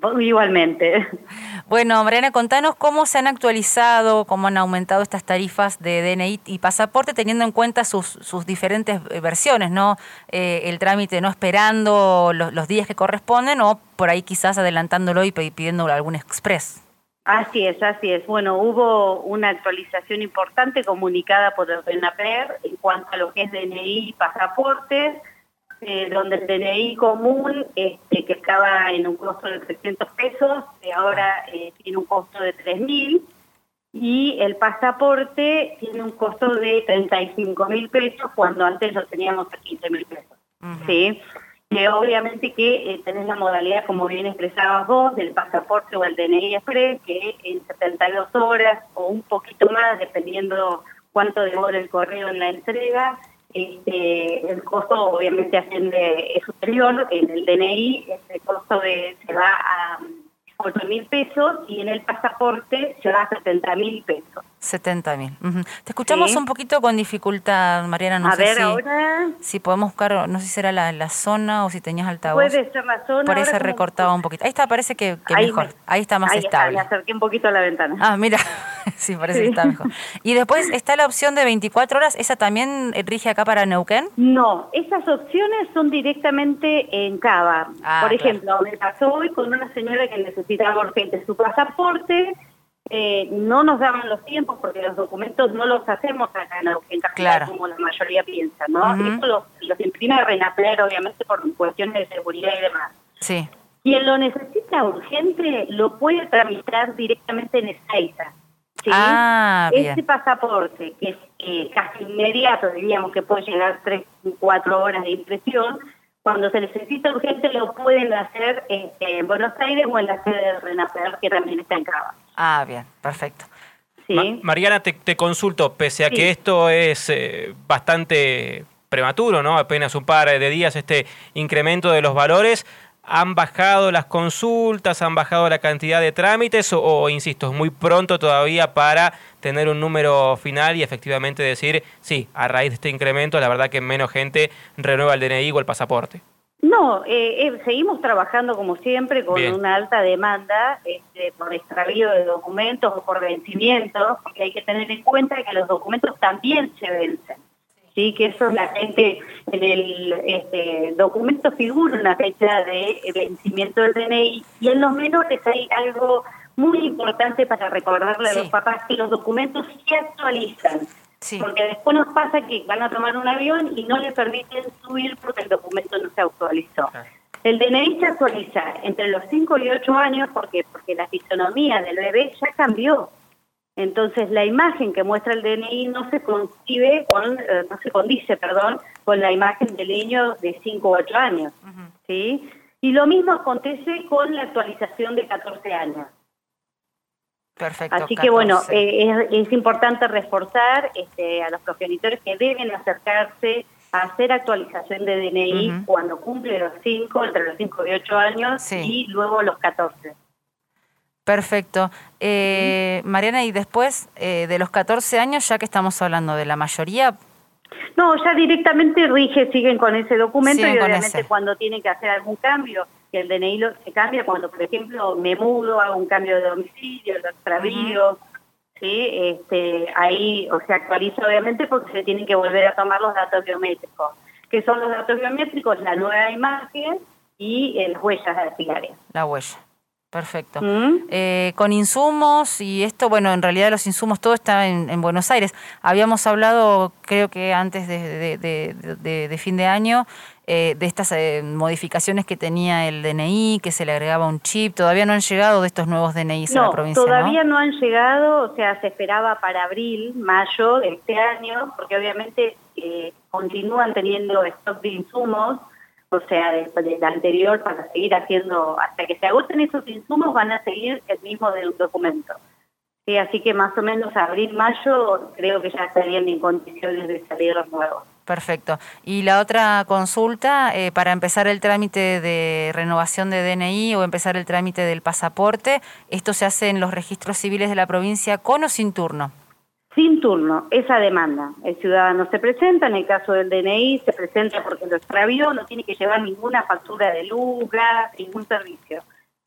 Igualmente. Bueno, Mariana, contanos cómo se han actualizado, cómo han aumentado estas tarifas de DNI y pasaporte, teniendo en cuenta sus diferentes versiones, ¿no? El trámite no esperando los días que corresponden o por ahí quizás adelantándolo y pidiendo algún express. Así es, así es. Bueno, hubo una actualización importante comunicada por el RENAPER en cuanto a lo que es DNI y pasaportes, donde el DNI común, que estaba en un costo de 300 pesos, ahora tiene un costo de 3.000, y el pasaporte tiene un costo de 35.000 pesos, cuando antes lo teníamos a 15.000 pesos. ¿Sí? Obviamente que tenés la modalidad, como bien expresabas vos, del pasaporte o el DNI Express, que en 72 horas o un poquito más, dependiendo cuánto demora el correo en la entrega, el costo obviamente es superior. En el DNI el costo se va a 8.000 pesos y en el pasaporte se va a 70.000 pesos. 70.000. Te escuchamos ¿Sí? un poquito con dificultad, Mariana, no A sé ver, ahora si podemos buscar, no sé si será la zona o si tenías altavoz. puede ser la zona. Por ahí Ahora se como recortaba un poquito. Ahí está, parece que ahí, mejor. Ahí está más ahí está, me estable. acerqué un poquito a la ventana. Ah, mira, sí, parece que Sí. está mejor. Y después está la opción de 24 horas, ¿esa también rige acá para Neuquén? No, esas opciones son directamente en Cava. Ah, Por claro. ejemplo, me pasó hoy con una señora que necesitaba urgente su pasaporte. No nos daban los tiempos porque los documentos no los hacemos acá en Capital, Claro. como la mayoría piensa, ¿no? Ujú. Esto los imprime RENAPER, obviamente, por cuestiones de seguridad y demás. Sí. Quien lo necesita urgente lo puede tramitar directamente en Ezeiza, ¿sí? Ah, bien. Este pasaporte, que es casi inmediato, diríamos que puede llegar 3 o 4 horas de impresión, cuando se necesita urgente lo pueden hacer en Buenos Aires o en la sede del RENAPER, que también está en Cava. Ah, bien, perfecto. ¿Sí? Mariana, te consulto, pese a que Sí. esto es bastante prematuro, ¿no? Apenas un par de días este incremento de los valores, ¿han bajado las consultas, han bajado la cantidad de trámites o insisto, es muy pronto todavía para tener un número final y efectivamente decir, sí, a raíz de este incremento, la verdad que menos gente renueva el DNI o el pasaporte? No, seguimos trabajando como siempre con Bien. una alta demanda por extravío de documentos o por vencimientos, porque hay que tener en cuenta que los documentos también se vencen. Sí, que eso la gente en el documento figura una fecha de vencimiento del DNI, y en los menores hay algo muy importante para recordarle a los Sí. papás, que los documentos se actualizan. Sí. Porque después nos pasa que van a tomar un avión y no les permiten subir porque el documento no se actualizó. Claro. El DNI se actualiza entre los 5 y 8 años porque la fisonomía del bebé ya cambió. Entonces la imagen que muestra el DNI no se condice con la imagen del niño de 5 o 8 años. ¿Sí? Y lo mismo acontece con la actualización de 14 años. Perfecto. Así que bueno, 14. es importante reforzar a los progenitores que deben acercarse a hacer actualización de DNI cuando cumple los 5, entre los 5 y 8 años, Sí. y luego los 14. Perfecto. Mariana, y después de los 14 años, ya que estamos hablando de la mayoría, No, ya directamente siguen con ese documento, Siguen y con obviamente ese. cuando tienen que hacer algún cambio, que el DNI se cambia cuando, por ejemplo, me mudo, hago un cambio de domicilio, lo extravío, ¿sí? Ahí se actualiza obviamente porque se tienen que volver a tomar los datos biométricos. ¿Qué son los datos biométricos? La nueva imagen y las huellas dactilares. la huella. Perfecto. ¿Mm? Con insumos y esto, bueno, en realidad los insumos, todo está en Buenos Aires. Habíamos hablado, creo que antes de fin de año, de estas modificaciones que tenía el DNI, que se le agregaba un chip. Todavía no han llegado de estos nuevos DNIs a la provincia, ¿no? Todavía no han llegado, o sea, se esperaba para abril, mayo de este año, porque obviamente continúan teniendo stock de insumos, o sea, del anterior, para seguir haciendo, hasta que se agoten esos insumos van a seguir el mismo del documento. Sí, así que más o menos abril, mayo, creo que ya estarían en condiciones de salir los nuevos. Perfecto. Y la otra consulta, para empezar el trámite de renovación de DNI o empezar el trámite del pasaporte, ¿esto se hace en los registros civiles de la provincia con o sin turno? Sin turno, esa demanda. El ciudadano se presenta, en el caso del DNI se presenta porque lo extravió, no tiene que llevar ninguna factura de luz, gas, ningún servicio.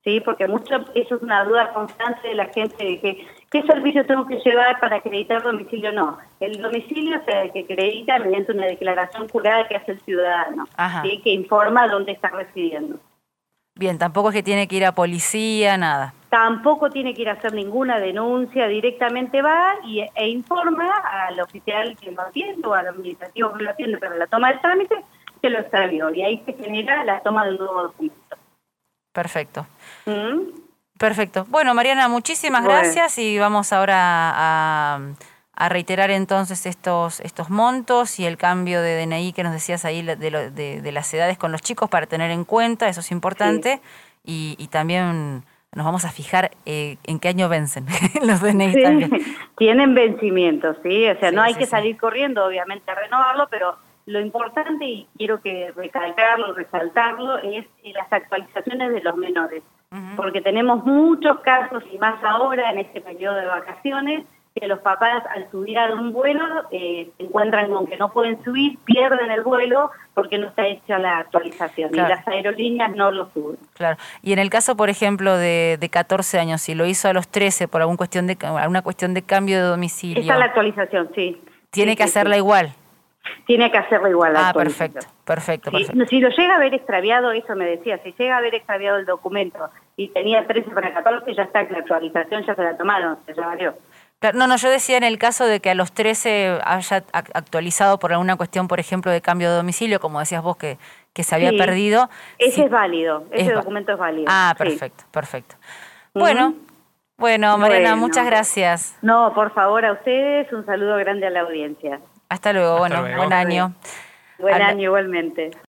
¿sí? Porque eso es una duda constante de la gente de que ¿qué servicio tengo que llevar para acreditar domicilio? No, el domicilio se acredita mediante una declaración jurada que hace el ciudadano, ¿sí? Que informa dónde está residiendo. Bien, tampoco es que tiene que ir a policía, nada. Tampoco tiene que ir a hacer ninguna denuncia, directamente va e informa al oficial que lo atiende o al administrativo que lo atiende para la toma del trámite que lo extravió y ahí se genera la toma del nuevo documento. Perfecto. Perfecto. Bueno, Mariana, muchísimas gracias y vamos ahora a reiterar entonces estos montos y el cambio de DNI que nos decías ahí de las edades con los chicos para tener en cuenta, eso es importante, y también nos vamos a fijar en qué año vencen los DNI también. Tienen vencimientos, ¿sí? O sea, no hay que salir corriendo, obviamente, a renovarlo, pero lo importante, y quiero que resaltarlo, es las actualizaciones de los menores. Porque tenemos muchos casos, y más ahora en este periodo de vacaciones, que los papás al subir a un vuelo se encuentran con que no pueden subir, pierden el vuelo porque no está hecha la actualización, y las aerolíneas no lo suben. Claro. Y en el caso, por ejemplo, de 14 años, si lo hizo a los 13 por alguna cuestión de cambio de domicilio... Esa es la actualización, sí. ¿Tiene que hacerla igual? Tiene que hacerla igual. Perfecto. Si lo llega a haber extraviado, eso me decía, si llega a haber extraviado el documento y tenía 13 para 14, ya está, la actualización ya se la tomaron, se ya valió. No, yo decía en el caso de que a los 13 haya actualizado por alguna cuestión, por ejemplo, de cambio de domicilio, como decías vos, que se había perdido. Ese es válido, ese documento es válido. Perfecto. Bueno, Mariana, muchas gracias. No, por favor, a ustedes, un saludo grande a la audiencia. Hasta luego, buen año. Buen año igualmente.